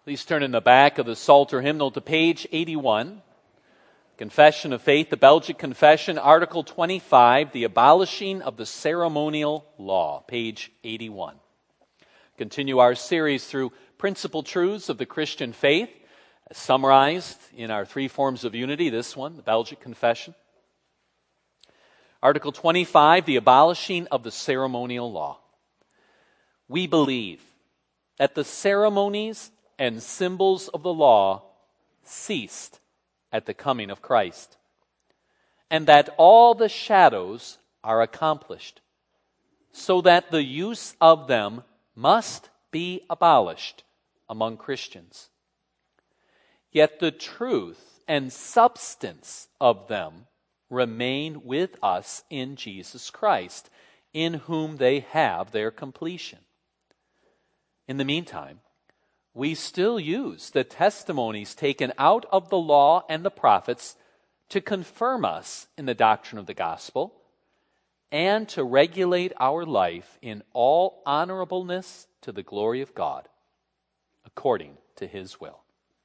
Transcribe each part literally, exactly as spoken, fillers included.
Please turn in the back of the Psalter hymnal to page eighty-one. Confession of Faith, the Belgic Confession, Article twenty-five, the abolishing of the ceremonial law, page eighty-one. Continue our series through principal truths of the Christian faith, as summarized in our three forms of unity, this one, the Belgic Confession. Article twenty-five, the abolishing of the ceremonial law. We believe that the ceremonies and symbols of the law ceased at the coming of Christ, and that all the shadows are accomplished, so that the use of them must be abolished among Christians. Yet the truth and substance of them remain with us in Jesus Christ, in whom they have their completion. In the meantime, we still use the testimonies taken out of the law and the prophets to confirm us in the doctrine of the gospel and to regulate our life in all honorableness to the glory of God, according to His will.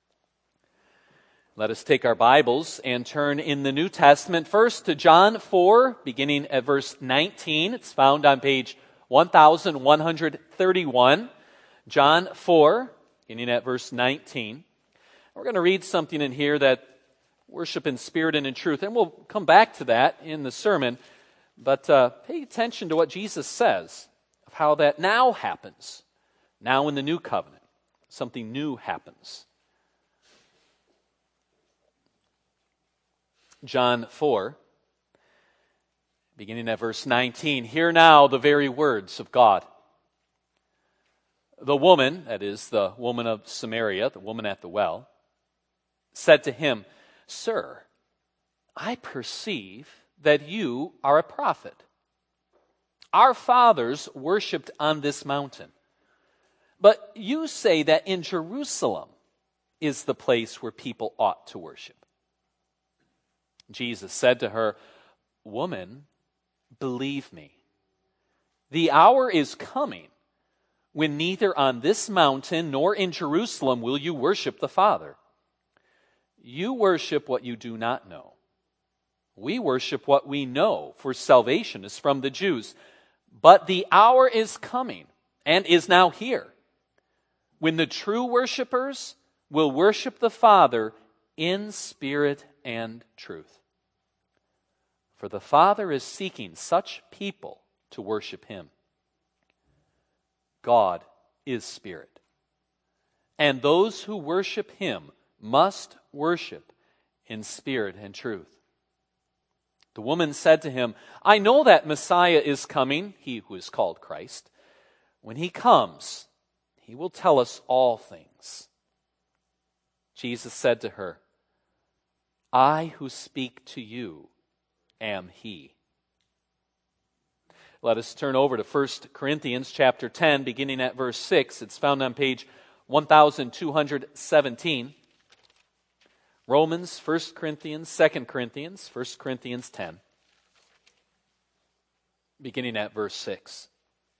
Let us take our Bibles and turn in the New Testament first to John four, beginning at verse nineteen. It's found on page one thousand one hundred thirty-one. John four, beginning at verse nineteen. We're going to read something in here that worship in spirit and in truth, and we'll come back to that in the sermon. But uh, pay attention to what Jesus says of how that now happens. Now in the new covenant, something new happens. John four, beginning at verse nineteen. Hear now the very words of God. The woman, that is, the woman of Samaria, the woman at the well, said to him, Sir, I perceive that you are a prophet. Our fathers worshipped on this mountain, but you say that in Jerusalem is the place where people ought to worship. Jesus said to her, Woman, believe me, the hour is coming when neither on this mountain nor in Jerusalem will you worship the Father. You worship what you do not know. We worship what we know, for salvation is from the Jews. But the hour is coming, and is now here, when the true worshipers will worship the Father in spirit and truth. For the Father is seeking such people to worship Him. God is spirit, and those who worship Him must worship in spirit and truth. The woman said to him, I know that Messiah is coming, He who is called Christ. When He comes, He will tell us all things. Jesus said to her, I who speak to you am He. Let us turn over to First Corinthians chapter ten, beginning at verse six. It's found on page one thousand two hundred seventeen. Romans, First Corinthians, Second Corinthians, First Corinthians ten, beginning at verse six.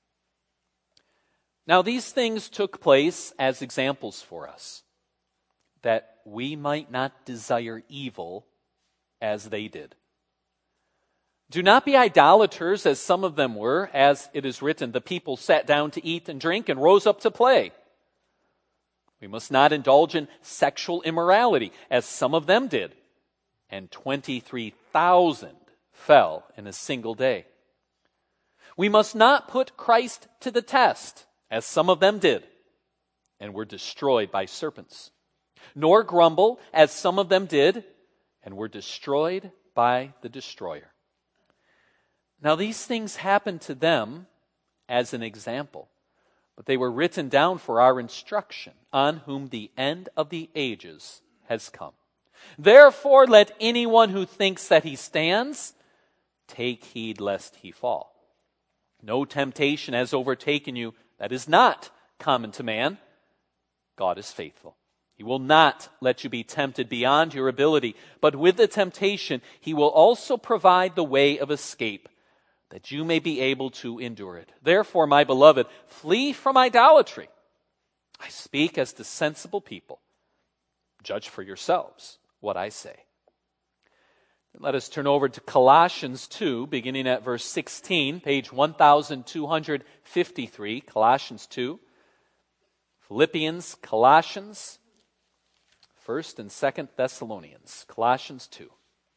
Now these things took place as examples for us, that we might not desire evil as they did. Do not be idolaters, as some of them were, as it is written, the people sat down to eat and drink and rose up to play. We must not indulge in sexual immorality, as some of them did, and twenty-three thousand fell in a single day. We must not put Christ to the test, as some of them did, and were destroyed by serpents. Nor grumble, as some of them did, and were destroyed by the destroyer. Now these things happened to them as an example, but they were written down for our instruction, on whom the end of the ages has come. Therefore let anyone who thinks that he stands take heed lest he fall. No temptation has overtaken you that is not common to man. God is faithful. He will not let you be tempted beyond your ability, but with the temptation He will also provide the way of escape, that you may be able to endure it. Therefore, my beloved, flee from idolatry. I speak as to sensible people. Judge for yourselves what I say. Let us turn over to Colossians two, beginning at verse sixteen, page one thousand two hundred fifty-three, Colossians two. Philippians, Colossians, First and Second Thessalonians, Colossians two.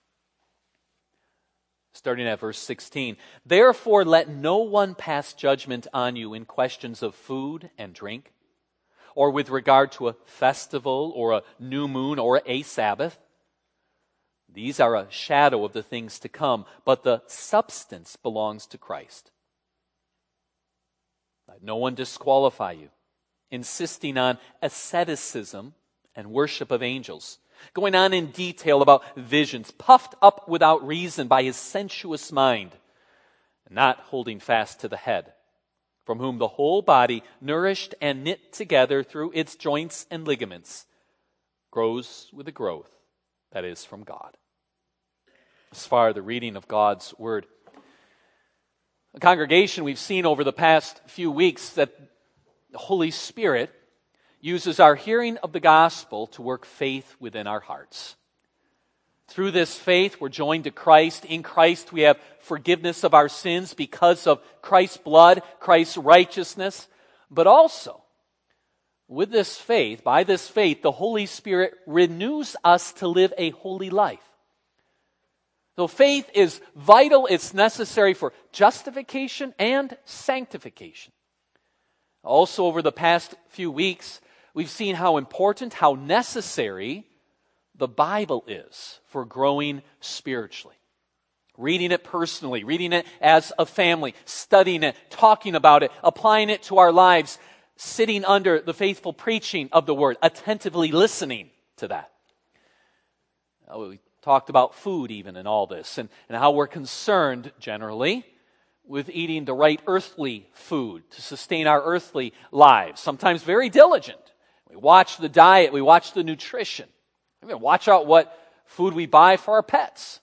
Starting at verse sixteen. Therefore let no one pass judgment on you in questions of food and drink, or with regard to a festival, or a new moon, or a Sabbath. These are a shadow of the things to come, but the substance belongs to Christ. Let no one disqualify you, insisting on asceticism and worship of angels, going on in detail about visions, puffed up without reason by his sensuous mind, and not holding fast to the head, from whom the whole body, nourished and knit together through its joints and ligaments, grows with the growth that is from God. As far as the reading of God's Word. The congregation, we've seen over the past few weeks that the Holy Spirit uses our hearing of the gospel to work faith within our hearts. Through this faith, we're joined to Christ. In Christ, we have forgiveness of our sins because of Christ's blood, Christ's righteousness. But also, with this faith, by this faith, the Holy Spirit renews us to live a holy life. So faith is vital. It's necessary for justification and sanctification. Also, over the past few weeks, we've seen how important, how necessary the Bible is for growing spiritually. Reading it personally, reading it as a family, studying it, talking about it, applying it to our lives, sitting under the faithful preaching of the Word, attentively listening to that. We talked about food even in all this, and, and how we're concerned generally with eating the right earthly food to sustain our earthly lives. Sometimes very diligent. We watch the diet, we watch the nutrition. We even watch out what food we buy for our pets.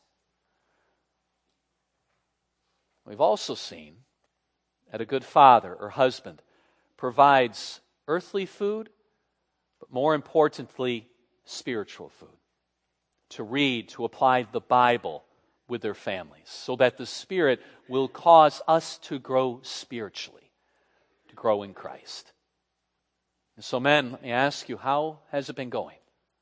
We've also seen that a good father or husband provides earthly food, but more importantly, spiritual food. To read, to apply the Bible with their families, so that the Spirit will cause us to grow spiritually, to grow in Christ. And so, men, let me ask you, how has it been going?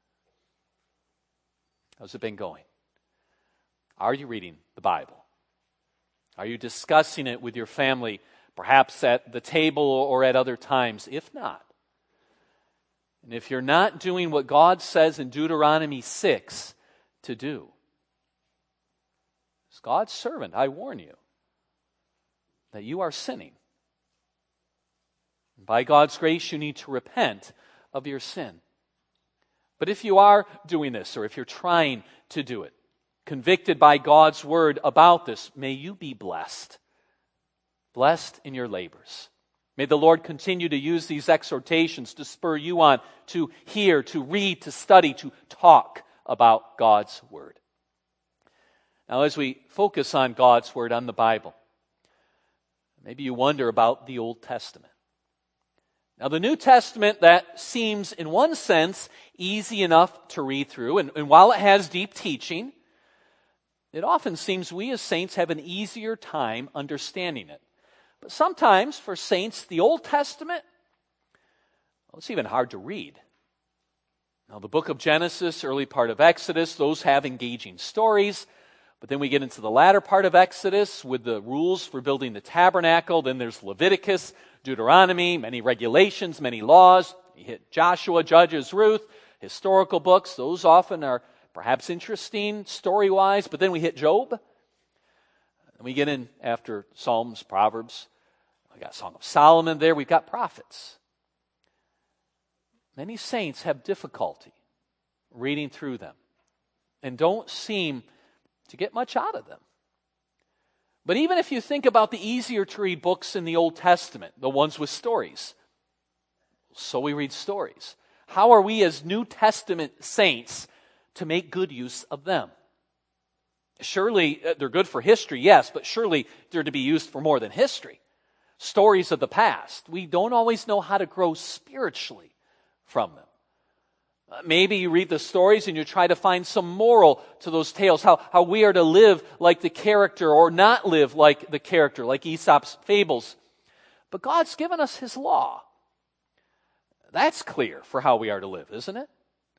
How's it been going? Are you reading the Bible? Are you discussing it with your family, perhaps at the table or at other times? If not, and if you're not doing what God says in Deuteronomy six to do, as God's servant, I warn you that you are sinning. By God's grace, you need to repent of your sin. But if you are doing this, or if you're trying to do it, convicted by God's word about this, may you be blessed. Blessed in your labors. May the Lord continue to use these exhortations to spur you on to hear, to read, to study, to talk about God's word. Now, as we focus on God's word, on the Bible, maybe you wonder about the Old Testament. Now, the New Testament, that seems, in one sense, easy enough to read through, and, and while it has deep teaching, it often seems we as saints have an easier time understanding it. But sometimes, for saints, the Old Testament, well, it's even hard to read. Now, the book of Genesis, early part of Exodus, those have engaging stories. But then we get into the latter part of Exodus with the rules for building the tabernacle. Then there's Leviticus, Deuteronomy, many regulations, many laws. You hit Joshua, Judges, Ruth, historical books. Those often are perhaps interesting story-wise. But then we hit Job. And we get in after Psalms, Proverbs. We got Song of Solomon there. We've got prophets. Many saints have difficulty reading through them and don't seem to get much out of them. But even if you think about the easier to read books in the Old Testament, the ones with stories, so we read stories. How are we as New Testament saints to make good use of them? Surely they're good for history, yes, but surely they're to be used for more than history. stories of the past. We don't always know how to grow spiritually from them. Uh, Maybe you read the stories and you try to find some moral to those tales, how, how we are to live like the character or not live like the character, like Aesop's fables. But God's given us His law. That's clear for how we are to live, isn't it?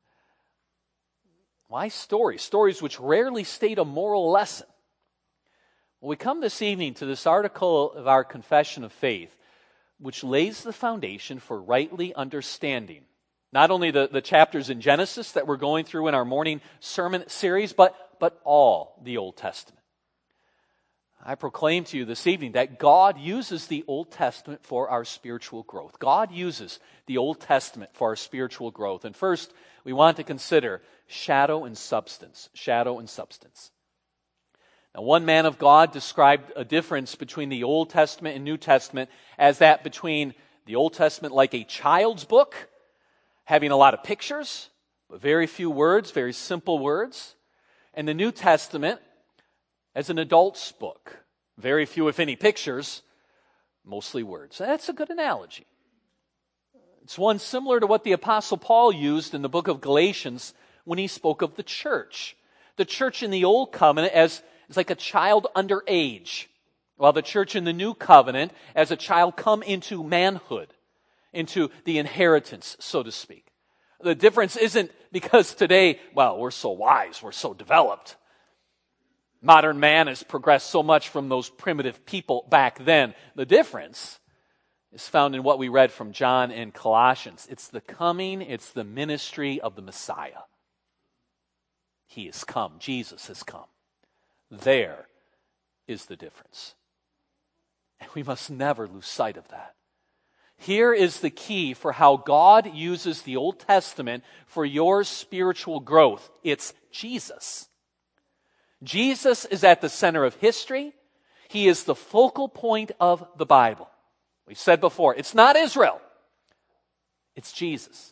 Why stories? Stories which rarely state a moral lesson. Well, we come this evening to this article of our Confession of Faith, which lays the foundation for rightly understanding not only the, the chapters in Genesis that we're going through in our morning sermon series, but, but all the Old Testament. I proclaim to you this evening that God uses the Old Testament for our spiritual growth. God uses the Old Testament for our spiritual growth. And first, we want to consider shadow and substance. Shadow and substance. Now, one man of God described a difference between the Old Testament and New Testament as that between the Old Testament like a child's book, having a lot of pictures, but very few words, very simple words, and the New Testament as an adult's book. Very few, if any, pictures, mostly words. That's a good analogy. It's one similar to what the Apostle Paul used in the book of Galatians when he spoke of the church. The church in the Old Covenant as, as like a child under age, while the church in the New Covenant as a child come into manhood, into the inheritance, so to speak. The difference isn't because today, well, we're so wise, we're so developed. Modern man has progressed so much from those primitive people back then. The difference is found in what we read from John and Colossians. It's the coming, it's the ministry of the Messiah. He has come. Jesus has come. There is the difference. And we must never lose sight of that. Here is the key for how God uses the Old Testament for your spiritual growth. It's Jesus. Jesus is at the center of history. He is the focal point of the Bible. We've said before, it's not Israel. It's Jesus.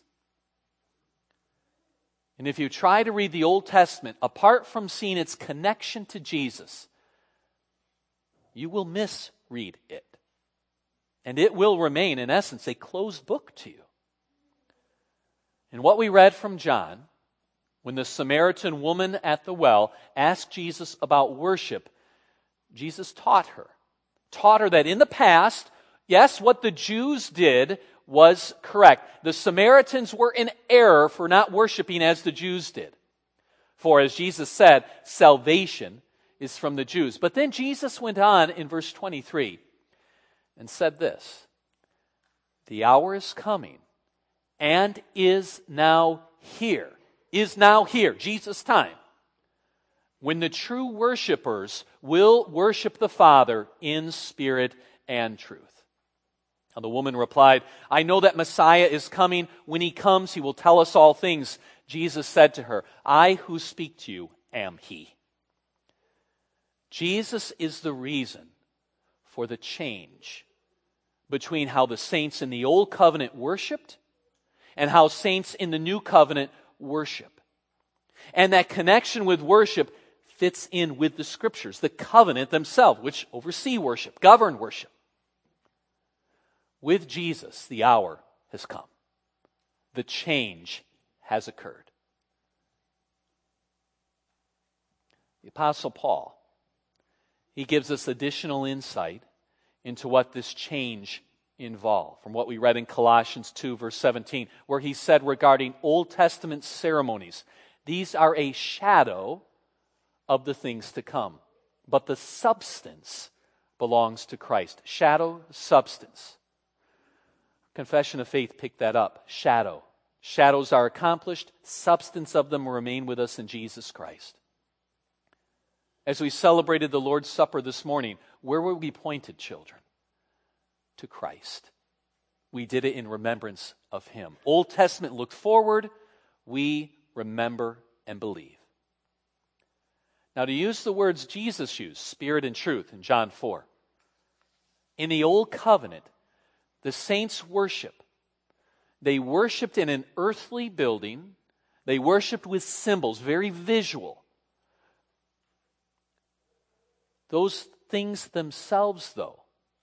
And if you try to read the Old Testament apart from seeing its connection to Jesus, you will misread it. And it will remain, in essence, a closed book to you. And what we read from John, when the Samaritan woman at the well asked Jesus about worship, Jesus taught her. Taught her that in the past, yes, what the Jews did was correct. The Samaritans were in error for not worshiping as the Jews did. For as Jesus said, salvation is from the Jews. But then Jesus went on in verse twenty-three and said this, the hour is coming and is now here, is now here, Jesus' time, when the true worshipers will worship the Father in spirit and truth. Now the woman replied, I know that Messiah is coming. When he comes, he will tell us all things. Jesus said to her, I who speak to you am he. Jesus is the reason for the change between how the saints in the Old Covenant worshiped and how saints in the New Covenant worship. And that connection with worship fits in with the Scriptures, the covenant themselves, which oversee worship, govern worship. With Jesus, the hour has come. The change has occurred. The Apostle Paul, he gives us additional insight into what this change involved, from what we read in Colossians two, verse seventeen, where he said regarding Old Testament ceremonies, these are a shadow of the things to come, but the substance belongs to Christ. Shadow, substance. Confession of Faith picked that up. Shadow. Shadows are accomplished. Substance of them will remain with us in Jesus Christ. As we celebrated the Lord's Supper this morning, where were we pointed, children? To Christ. We did it in remembrance of Him. Old Testament looked forward. We remember and believe. Now, to use the words Jesus used, spirit and truth, in John four, in the Old Covenant, the saints worship. They worshiped in an earthly building. They worshiped with symbols, very visual. Those things themselves, though,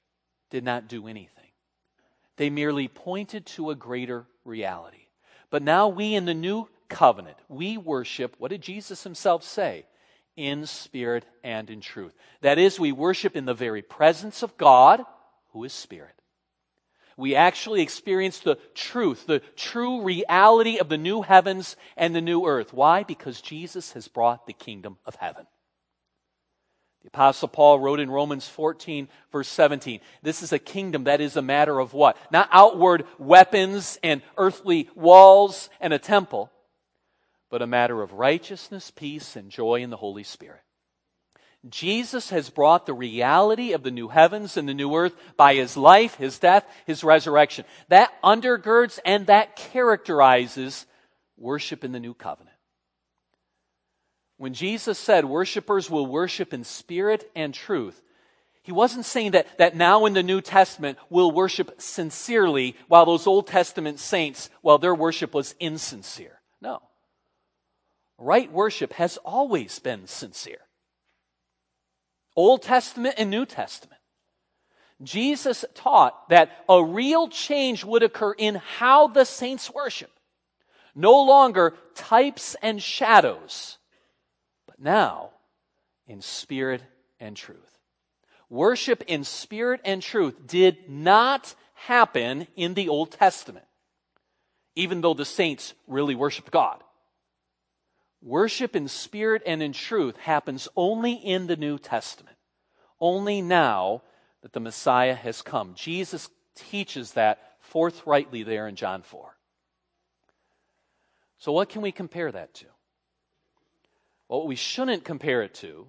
did not do anything. They merely pointed to a greater reality. But now we in the new covenant, we worship, what did Jesus himself say? In spirit and in truth. That is, we worship in the very presence of God, who is spirit. We actually experience the truth, the true reality of the new heavens and the new earth. Why? Because Jesus has brought the kingdom of heaven. The Apostle Paul wrote in Romans fourteen, verse seventeen, this is a kingdom that is a matter of what? Not outward weapons and earthly walls and a temple, but a matter of righteousness, peace, and joy in the Holy Spirit. Jesus has brought the reality of the new heavens and the new earth by his life, his death, his resurrection. That undergirds and that characterizes worship in the new covenant. When Jesus said worshipers will worship in spirit and truth, he wasn't saying that, that now in the New Testament we'll worship sincerely while those Old Testament saints, well, their worship was insincere. No. Right worship has always been sincere. Old Testament and New Testament. Jesus taught that a real change would occur in how the saints worship. No longer types and shadows, but now in spirit and truth. Worship in spirit and truth did not happen in the Old Testament, even though the saints really worshiped God. Worship in spirit and in truth happens only in the New Testament. Only now that the Messiah has come. Jesus teaches that forthrightly there in John four. So what can we compare that to? Well, what we shouldn't compare it to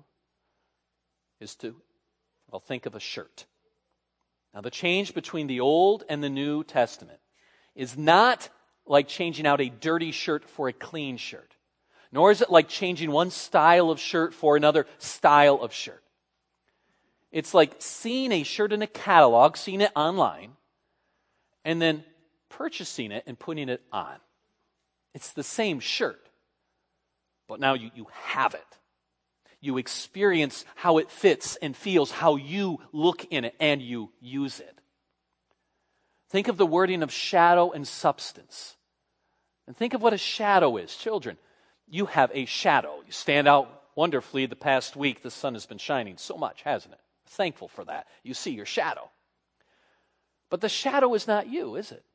is to, well, think of a shirt. Now, the change between the Old and the New Testament is not like changing out a dirty shirt for a clean shirt. Nor is it like changing one style of shirt for another style of shirt. It's like seeing a shirt in a catalog, seeing it online, and then purchasing it and putting it on. It's the same shirt, but now you, you have it. You experience how it fits and feels, how you look in it, and you use it. Think of the wording of shadow and substance. And think of what a shadow is. Children, you have a shadow. You stand out wonderfully. The past week, the sun has been shining so much, hasn't it? Thankful for that. You see your shadow. But the shadow is not you, is it?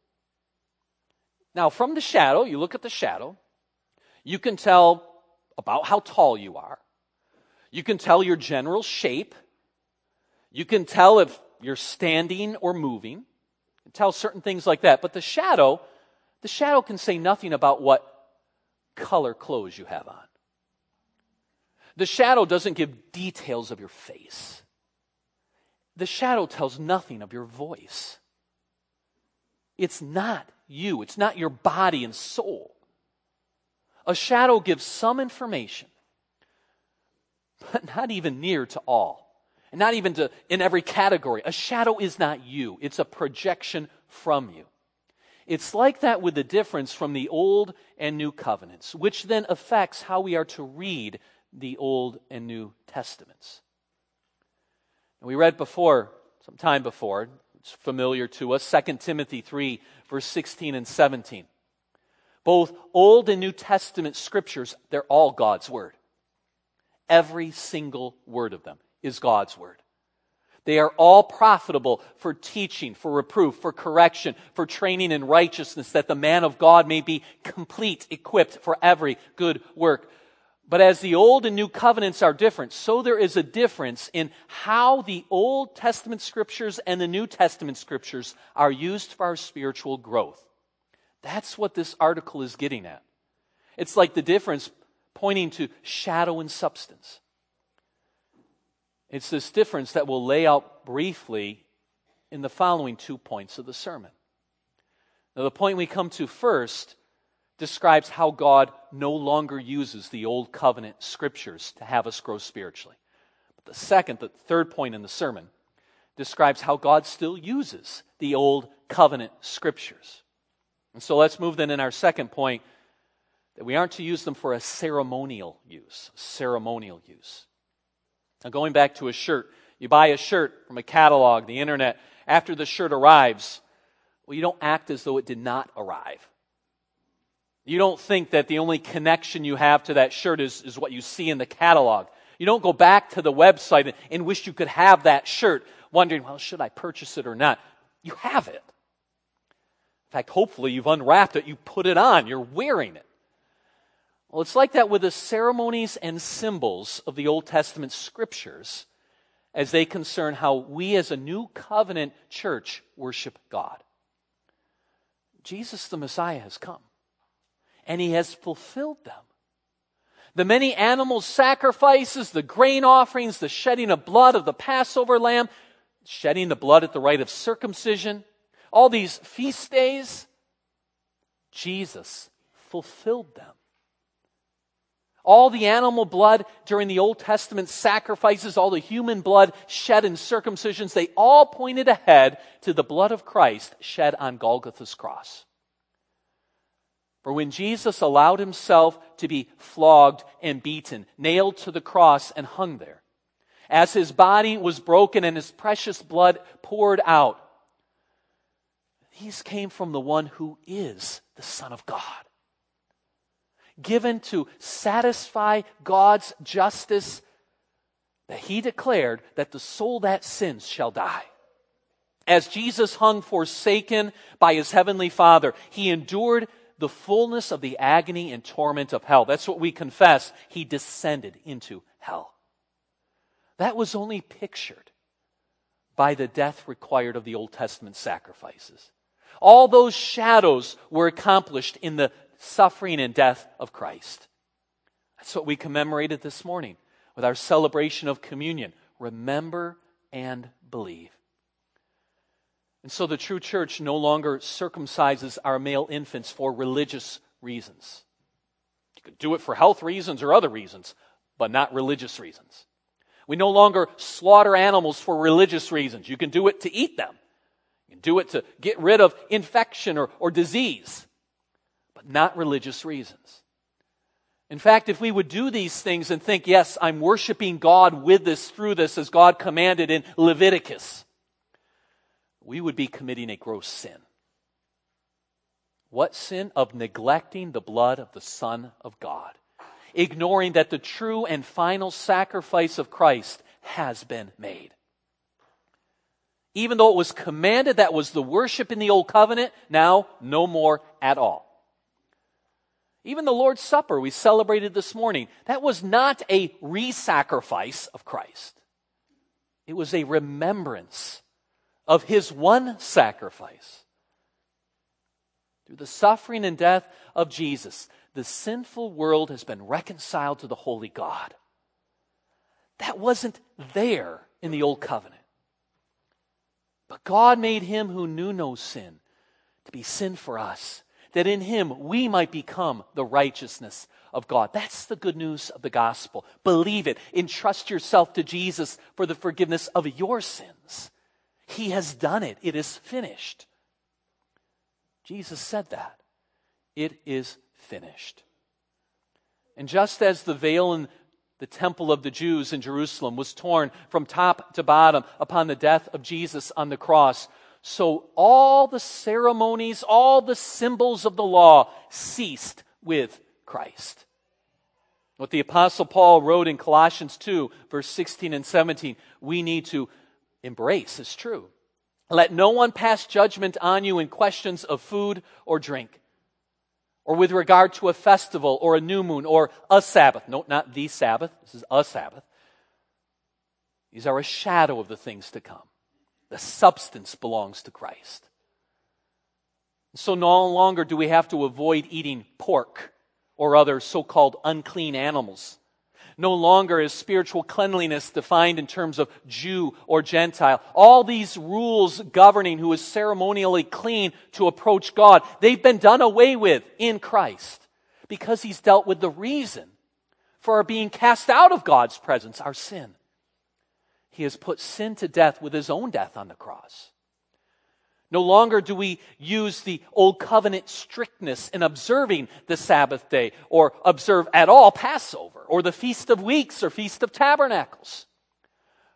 Now, from the shadow, you look at the shadow, you can tell about how tall you are. You can tell your general shape. You can tell if you're standing or moving. You can tell certain things like that. But the shadow, the shadow can say nothing about what color clothes you have on. The shadow doesn't give details of your face. The shadow tells nothing of your voice. It's not you. It's not your body and soul. A shadow gives some information, but not even near to all. And not even to in every category. A shadow is not you. It's a projection from you. It's like that with the difference from the Old and New Covenants, which then affects how we are to read the Old and New Testaments. And we read before, some time before, it's familiar to us, Second Timothy three, verse sixteen and seventeen. Both Old and New Testament scriptures, they're all God's Word. Every single word of them is God's Word. They are all profitable for teaching, for reproof, for correction, for training in righteousness, that the man of God may be complete, equipped for every good work. But as the Old and New Covenants are different, so there is a difference in how the Old Testament Scriptures and the New Testament Scriptures are used for our spiritual growth. That's what this article is getting at. It's like the difference pointing to shadow and substance. It's this difference that we'll lay out briefly in the following two points of the sermon. Now, the point we come to first describes how God no longer uses the Old Covenant Scriptures to have us grow spiritually. But the second, the third point in the sermon, describes how God still uses the Old Covenant Scriptures. And so let's move then in our second point, that we aren't to use them for a ceremonial use, ceremonial use. Now, going back to a shirt, you buy a shirt from a catalog, the internet, after the shirt arrives, well, you don't act as though it did not arrive. You don't think that the only connection you have to that shirt is, is what you see in the catalog. You don't go back to the website and, and wish you could have that shirt, wondering, well, should I purchase it or not? You have it. In fact, hopefully you've unwrapped it, you put it on, you're wearing it. Well, it's like that with the ceremonies and symbols of the Old Testament scriptures as they concern how we as a new covenant church worship God. Jesus the Messiah has come, and he has fulfilled them. The many animal sacrifices, the grain offerings, the shedding of blood of the Passover lamb, shedding the blood at the rite of circumcision, all these feast days, Jesus fulfilled them. All the animal blood during the Old Testament sacrifices, all the human blood shed in circumcisions, they all pointed ahead to the blood of Christ shed on Golgotha's cross. For when Jesus allowed himself to be flogged and beaten, nailed to the cross and hung there, as his body was broken and his precious blood poured out, these came from the one who is the Son of God, given to satisfy God's justice, that he declared that the soul that sins shall die. As Jesus hung forsaken by his heavenly Father, he endured the fullness of the agony and torment of hell. That's what we confess. He descended into hell. That was only pictured by the death required of the Old Testament sacrifices. All those shadows were accomplished in the suffering and death of Christ. That's what we commemorated this morning with our celebration of communion. Remember and believe. And so the true church no longer circumcises our male infants for religious reasons. You could do it for health reasons or other reasons, but not religious reasons. We no longer slaughter animals for religious reasons. You can do it to eat them. You can do it to get rid of infection or, or disease, but not religious reasons. In fact, if we would do these things and think, yes, I'm worshiping God with this, through this, as God commanded in Leviticus, we would be committing a gross sin. What sin? Of neglecting the blood of the Son of God, ignoring that the true and final sacrifice of Christ has been made. Even though it was commanded, that was the worship in the Old Covenant, now no more at all. Even the Lord's Supper we celebrated this morning, that was not a re-sacrifice of Christ. It was a remembrance of his one sacrifice. Through the suffering and death of Jesus, the sinful world has been reconciled to the holy God. That wasn't there in the Old Covenant. But God made him who knew no sin to be sin for us, that in him we might become the righteousness of God. That's the good news of the gospel. Believe it. Entrust yourself to Jesus for the forgiveness of your sins. He has done it. It is finished. Jesus said that. It is finished. And just as the veil in the temple of the Jews in Jerusalem was torn from top to bottom upon the death of Jesus on the cross, so all the ceremonies, all the symbols of the law ceased with Christ. What the Apostle Paul wrote in Colossians two, verse sixteen and seventeen, we need to embrace is true. Let no one pass judgment on you in questions of food or drink, or with regard to a festival or a new moon or a Sabbath. No, not the Sabbath. This is a Sabbath. These are a shadow of the things to come. The substance belongs to Christ. So no longer do we have to avoid eating pork or other so-called unclean animals. No longer is spiritual cleanliness defined in terms of Jew or Gentile. All these rules governing who is ceremonially clean to approach God, they've been done away with in Christ because he's dealt with the reason for our being cast out of God's presence, our sin. He has put sin to death with his own death on the cross. No longer do we use the Old Covenant strictness in observing the Sabbath day or observe at all Passover or the Feast of Weeks or Feast of Tabernacles.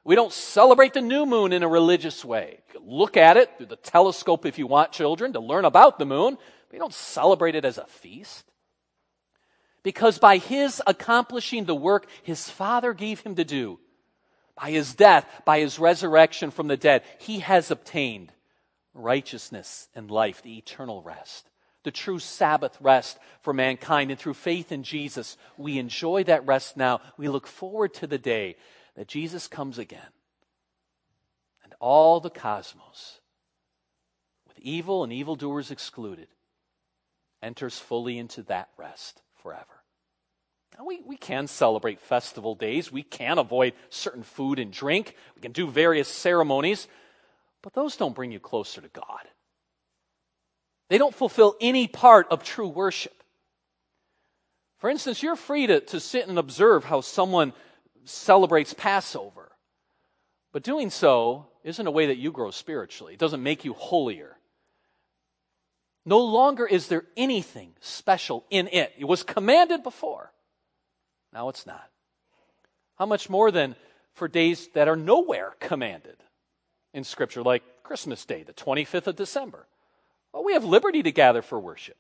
We don't celebrate the new moon in a religious way. You can look at it through the telescope if you want children to learn about the moon. We don't celebrate it as a feast. Because by his accomplishing the work his Father gave him to do, by his death, by his resurrection from the dead, he has obtained righteousness and life, the eternal rest, the true Sabbath rest for mankind. And through faith in Jesus, we enjoy that rest now. We look forward to the day that Jesus comes again. And all the cosmos, with evil and evildoers excluded, enters fully into that rest forever. Now we, we can celebrate festival days. We can avoid certain food and drink. We can do various ceremonies. But those don't bring you closer to God. They don't fulfill any part of true worship. For instance, you're free to, to sit and observe how someone celebrates Passover. But doing so isn't a way that you grow spiritually. It doesn't make you holier. No longer is there anything special in it. It was commanded before. Now it's not. How much more then for days that are nowhere commanded in Scripture, like Christmas Day, the twenty-fifth of December. Well, we have liberty to gather for worship.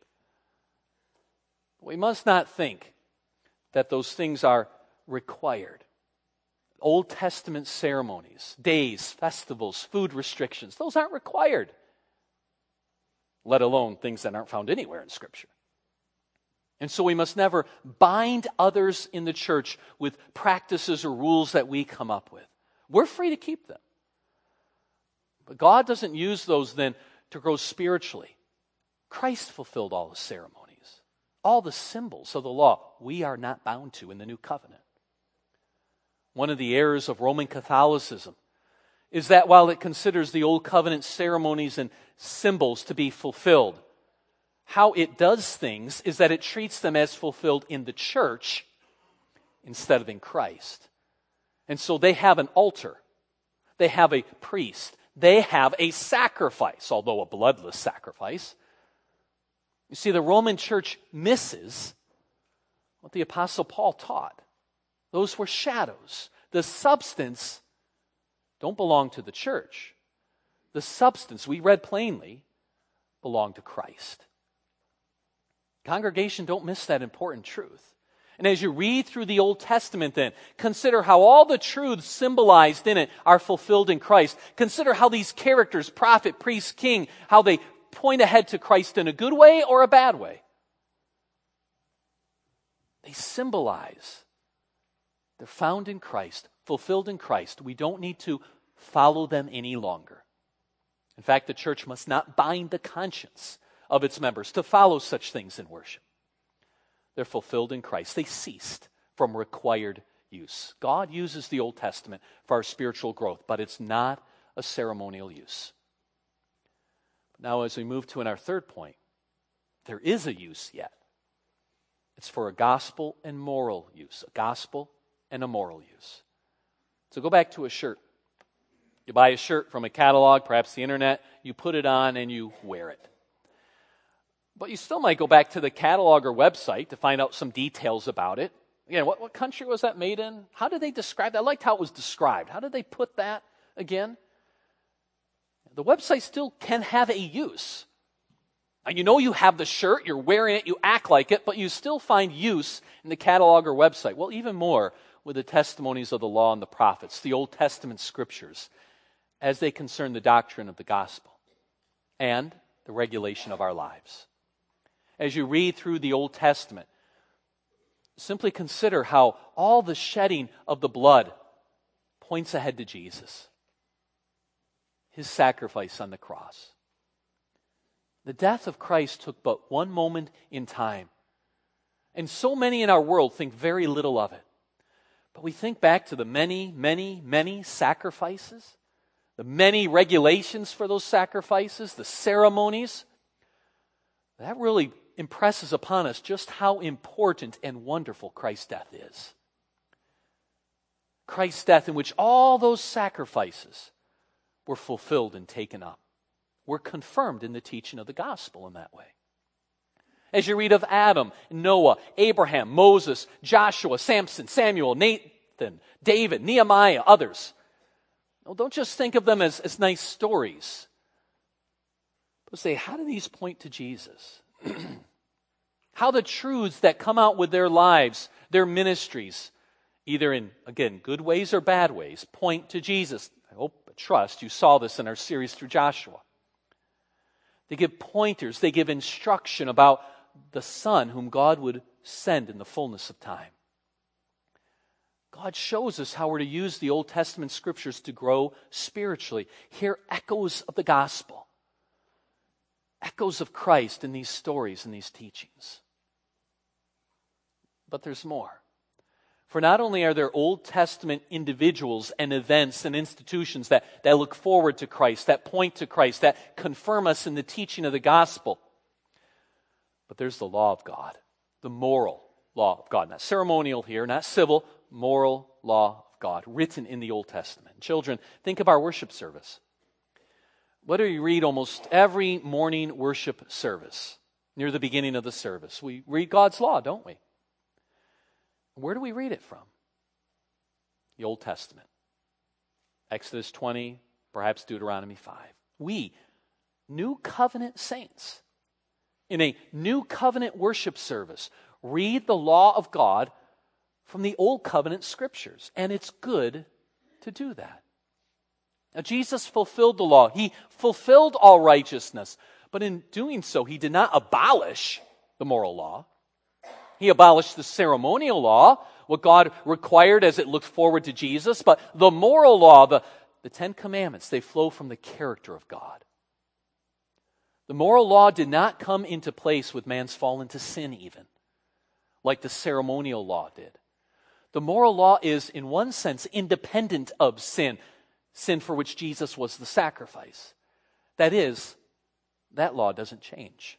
We must not think that those things are required. Old Testament ceremonies, days, festivals, food restrictions, those aren't required. Let alone things that aren't found anywhere in Scripture. And so we must never bind others in the church with practices or rules that we come up with. We're free to keep them. But God doesn't use those then to grow spiritually. Christ fulfilled all the ceremonies, all the symbols of the law. We are not bound to in the new covenant. One of the errors of Roman Catholicism is that while it considers the old covenant ceremonies and symbols to be fulfilled, how it does things is that it treats them as fulfilled in the church instead of in Christ. And so they have an altar. They have a priest. They have a sacrifice, although a bloodless sacrifice. You see, the Roman church misses what the Apostle Paul taught. Those were shadows. The substance don't belong to the church. The substance, we read plainly, belonged to Christ. Congregation, don't miss that important truth. And as you read through the Old Testament then, consider how all the truths symbolized in it are fulfilled in Christ. Consider how these characters, prophet, priest, king, how they point ahead to Christ in a good way or a bad way. They symbolize. They're found in Christ, fulfilled in Christ. We don't need to follow them any longer. In fact, the church must not bind the conscience of its members to follow such things in worship. They're fulfilled in Christ. They ceased from required use. God uses the Old Testament for our spiritual growth, but it's not a ceremonial use. Now, as we move to in our third point, there is a use yet. It's for a gospel and moral use. A gospel and a moral use. So go back to a shirt. You buy a shirt from a catalog, perhaps the internet, you put it on and you wear it. But you still might go back to the catalog or website to find out some details about it. Again, what, what country was that made in? How did they describe that? I liked how it was described. How did they put that again? The website still can have a use. Now, you know you have the shirt, you're wearing it, you act like it, but you still find use in the catalog or website. Well, even more with the testimonies of the law and the prophets, the Old Testament scriptures, as they concern the doctrine of the gospel and the regulation of our lives. As you read through the Old Testament, simply consider how all the shedding of the blood points ahead to Jesus, his sacrifice on the cross. The death of Christ took but one moment in time. And so many in our world think very little of it. But we think back to the many, many, many sacrifices, the many regulations for those sacrifices, the ceremonies. That really impresses upon us just how important and wonderful Christ's death is. Christ's death in which all those sacrifices were fulfilled and taken up, were confirmed in the teaching of the gospel in that way. As you read of Adam, Noah, Abraham, Moses, Joshua, Samson, Samuel, Nathan, David, Nehemiah, others, Well, don't just think of them as, as nice stories. But say, how do these point to Jesus? How the truths that come out with their lives, their ministries, either in, again, good ways or bad ways, point to Jesus. I hope, I trust you saw this in our series through Joshua. They give pointers, they give instruction about the Son whom God would send in the fullness of time. God shows us how we're to use the Old Testament scriptures to grow spiritually. Hear echoes of the gospel, echoes of Christ in these stories and these teachings. But there's more. For not only are there Old Testament individuals and events and institutions that, that look forward to Christ, that point to Christ, that confirm us in the teaching of the gospel, but there's the law of God, the moral law of God. Not ceremonial here, not civil, moral law of God, written in the Old Testament. Children, think of our worship service. What do you read almost every morning worship service? Near the beginning of the service, we read God's law, don't we? Where do we read it from? The Old Testament. Exodus twenty, perhaps Deuteronomy five. We, New Covenant saints, in a New Covenant worship service, read the law of God from the Old Covenant scriptures. And it's good to do that. Now, Jesus fulfilled the law. He fulfilled all righteousness. But in doing so, he did not abolish the moral law. He abolished the ceremonial law, what God required as it looked forward to Jesus. But the moral law, the, the Ten Commandments, they flow from the character of God. The moral law did not come into place with man's fall into sin even, like the ceremonial law did. The moral law is, in one sense, independent of sin, sin for which Jesus was the sacrifice. That is, that law doesn't change.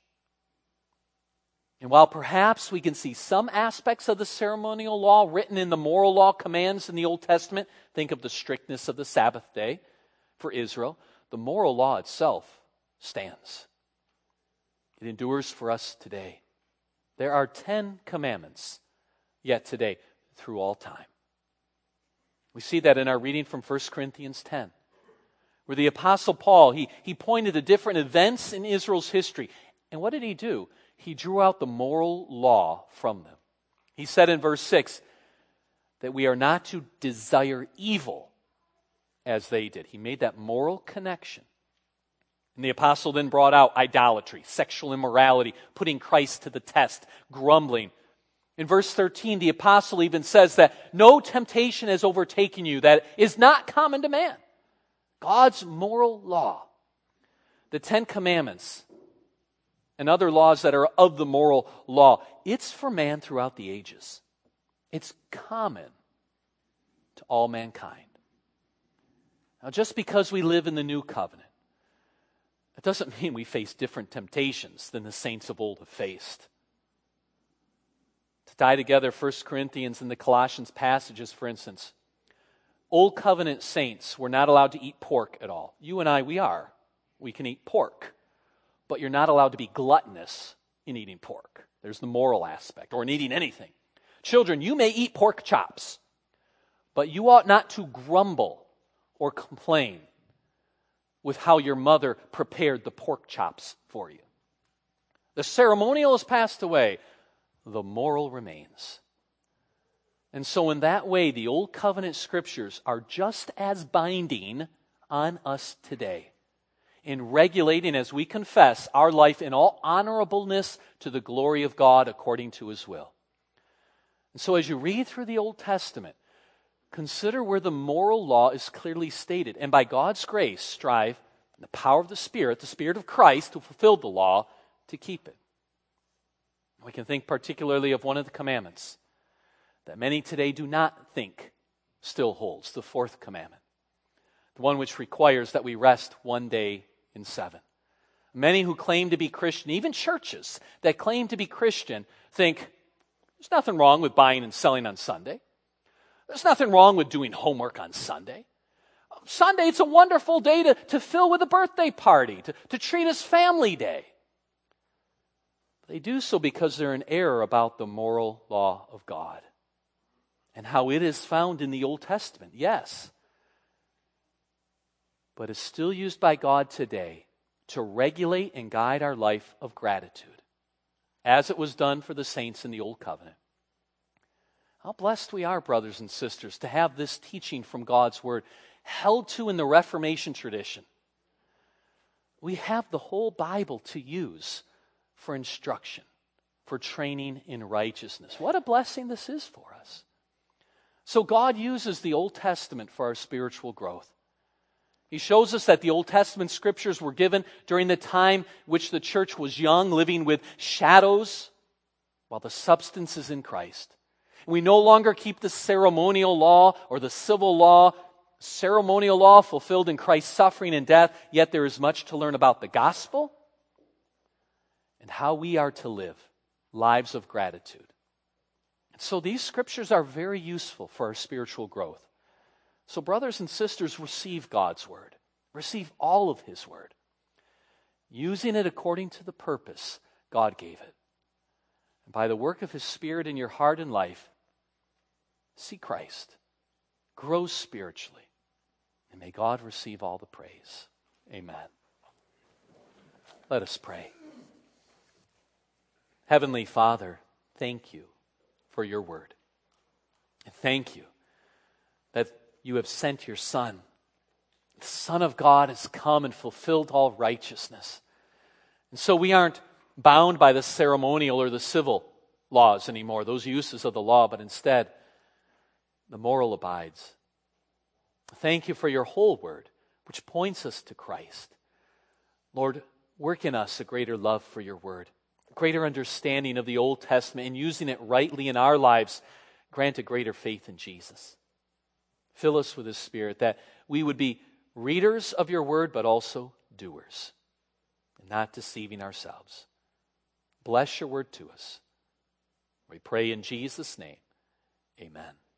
And while perhaps we can see some aspects of the ceremonial law written in the moral law commands in the Old Testament, think of the strictness of the Sabbath day for Israel, the moral law itself stands. It endures for us today. There are ten commandments yet today through all time. We see that in our reading from First Corinthians ten, where the Apostle Paul, he, he pointed to different events in Israel's history. And what did he do? He drew out the moral law from them. He said in verse six that we are not to desire evil as they did. He made that moral connection. And the apostle then brought out idolatry, sexual immorality, putting Christ to the test, grumbling. In verse thirteen, the apostle even says that no temptation has overtaken you that is not common to man. God's moral law, the Ten Commandments, and other laws that are of the moral law, it's for man throughout the ages. It's common to all mankind. Now, just because we live in the new covenant, it doesn't mean we face different temptations than the saints of old have faced. To tie together First Corinthians and the Colossians passages, for instance, Old Covenant saints were not allowed to eat pork at all. You and I, we are. We can eat pork. But you're not allowed to be gluttonous in eating pork. There's the moral aspect, or in eating anything. Children, you may eat pork chops, but you ought not to grumble or complain with how your mother prepared the pork chops for you. The ceremonial has passed away. The moral remains. And so in that way, the Old Covenant scriptures are just as binding on us today in regulating, as we confess, our life in all honorableness to the glory of God according to His will. And so as you read through the Old Testament, consider where the moral law is clearly stated. And by God's grace, strive in the power of the Spirit, the Spirit of Christ who fulfilled the law, to keep it. We can think particularly of one of the commandments that many today do not think still holds, the fourth commandment, the one which requires that we rest one day in seven. Many who claim to be Christian, even churches that claim to be Christian, think there's nothing wrong with buying and selling on Sunday. There's nothing wrong with doing homework on Sunday. Sunday, it's a wonderful day to, to fill with a birthday party, to, to treat as family day. They do so because they're in error about the moral law of God and how it is found in the Old Testament. Yes, but is still used by God today to regulate and guide our life of gratitude, as it was done for the saints in the Old Covenant. How blessed we are, brothers and sisters, to have this teaching from God's Word held to in the Reformation tradition. We have the whole Bible to use for instruction, for training in righteousness. What a blessing this is for us. So God uses the Old Testament for our spiritual growth. He shows us that the Old Testament scriptures were given during the time which the church was young, living with shadows, while the substance is in Christ. We no longer keep the ceremonial law or the civil law, ceremonial law fulfilled in Christ's suffering and death, yet there is much to learn about the gospel and how we are to live lives of gratitude. And so these scriptures are very useful for our spiritual growth. So brothers and sisters, receive God's Word. Receive all of His Word, using it according to the purpose God gave it. And by the work of His Spirit in your heart and life, see Christ. Grow spiritually. And may God receive all the praise. Amen. Let us pray. Heavenly Father, thank you for your word. And thank you that you have sent your Son. The Son of God has come and fulfilled all righteousness. And so we aren't bound by the ceremonial or the civil laws anymore, those uses of the law, but instead the moral abides. Thank you for your whole word, which points us to Christ. Lord, work in us a greater love for your word, a greater understanding of the Old Testament, and using it rightly in our lives, grant a greater faith in Jesus. Fill us with His Spirit, that we would be readers of your word, but also doers, and not deceiving ourselves. Bless your word to us. We pray in Jesus' name. Amen.